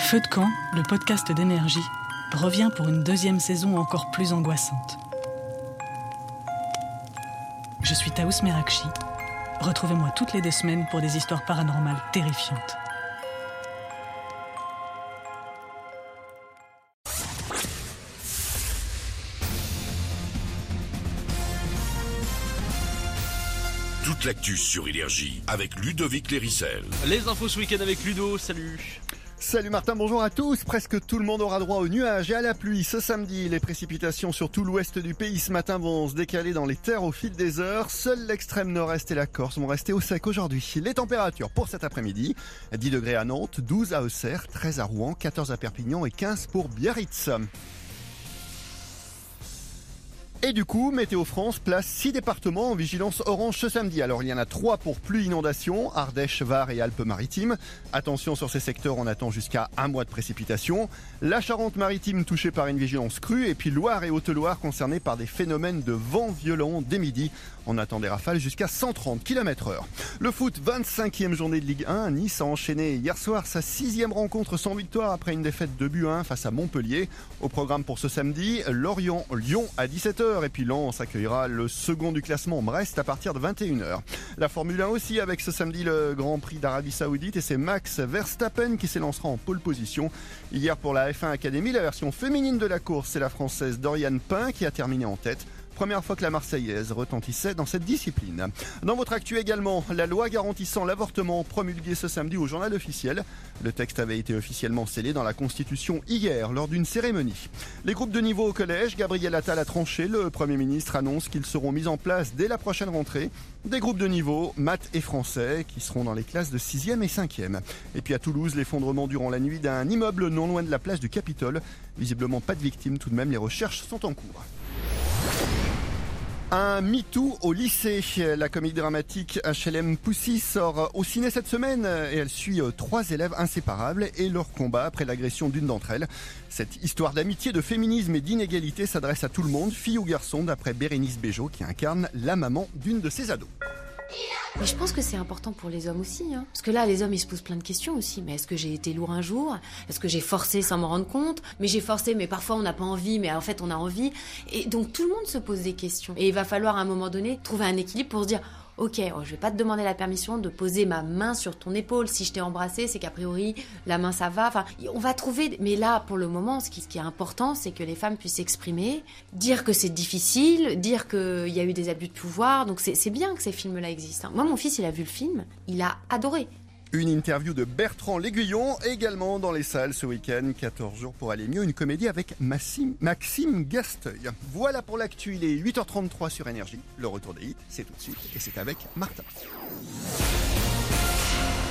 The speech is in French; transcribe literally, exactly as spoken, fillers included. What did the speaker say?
Feu de camp, le podcast d'énergie, revient pour une deuxième saison encore plus angoissante. Je suis Taous Merakchi. Retrouvez-moi toutes les deux semaines pour des histoires paranormales terrifiantes. Toute l'actu sur Énergie avec Ludovic Lérissel. Les infos ce week-end avec Ludo, salut. Salut Martin, bonjour à tous. Presque tout le monde aura droit aux nuages et à la pluie ce samedi. Les précipitations sur tout l'ouest du pays ce matin vont se décaler dans les terres au fil des heures. Seul l'extrême nord-est et la Corse vont rester au sec aujourd'hui. Les températures pour cet après-midi, dix degrés à Nantes, douze à Auxerre, treize à Rouen, quatorze à Perpignan et quinze pour Biarritz. Et du coup, Météo France place six départements en vigilance orange ce samedi. Alors il y en a trois pour pluie inondation, Ardèche, Var et Alpes-Maritimes. Attention sur ces secteurs, on attend jusqu'à un mois de précipitation. La Charente-Maritime touchée par une vigilance crue et puis Loire et Haute-Loire concernée par des phénomènes de vent violent dès midi. On attend des rafales jusqu'à cent trente kilomètres heure. Le foot, vingt-cinquième journée de Ligue un. Nice a enchaîné hier soir sa sixième rencontre sans victoire après une défaite deux buts à un face à Montpellier. Au programme pour ce samedi, Lorient-Lyon à dix-sept heures et puis Lens accueillera le second du classement Brest à partir de vingt et une heures. La Formule un aussi avec ce samedi le Grand Prix d'Arabie Saoudite et c'est Max Verstappen qui s'élancera en pole position. Hier pour la F un Academy, la version féminine de la course, c'est la Française Doriane Pain qui a terminé en tête. Première fois que la Marseillaise retentissait dans cette discipline. Dans votre actu également, la loi garantissant l'avortement promulguée ce samedi au journal officiel. Le texte avait été officiellement scellé dans la Constitution hier lors d'une cérémonie. Les groupes de niveau au collège, Gabriel Attal a tranché. Le Premier ministre annonce qu'ils seront mis en place dès la prochaine rentrée. Des groupes de niveau, maths et français, qui seront dans les classes de sixième et cinquième. Et puis à Toulouse, l'effondrement durant la nuit d'un immeuble non loin de la place du Capitole. Visiblement pas de victimes, tout de même les recherches sont en cours. Un MeToo au lycée. La comédie dramatique H L M Pussy sort au ciné cette semaine et elle suit trois élèves inséparables et leur combat après l'agression d'une d'entre elles. Cette histoire d'amitié, de féminisme et d'inégalité s'adresse à tout le monde, fille ou garçon, d'après Bérénice Bejo qui incarne la maman d'une de ses ados. Mais je pense que c'est important pour les hommes aussi, hein. Parce que là, les hommes, ils se posent plein de questions aussi. Mais est-ce que j'ai été lourd un jour ? Est-ce que j'ai forcé sans m'en rendre compte ? Mais j'ai forcé, mais parfois on n'a pas envie, mais en fait on a envie. Et donc tout le monde se pose des questions. Et il va falloir à un moment donné trouver un équilibre pour se dire « Ok, oh, je vais pas te demander la permission de poser ma main sur ton épaule. Si je t'ai embrassé, c'est qu'a priori, la main ça va. » Enfin, on va trouver... Mais là, pour le moment, ce qui, ce qui est important, c'est que les femmes puissent s'exprimer, dire que c'est difficile, dire qu'il y a eu des abus de pouvoir. Donc c'est, c'est bien que ces films-là existent, hein. Moi, mon fils, il a vu le film, il a adoré. Une interview de Bertrand L'Aiguillon, également dans les salles ce week-end. quatorze jours pour aller mieux, une comédie avec Maxime, Maxime Gasteuil. Voilà pour l'actu, il est huit heures trente-trois sur Énergie. Le retour des hits, c'est tout de suite et c'est avec Martin.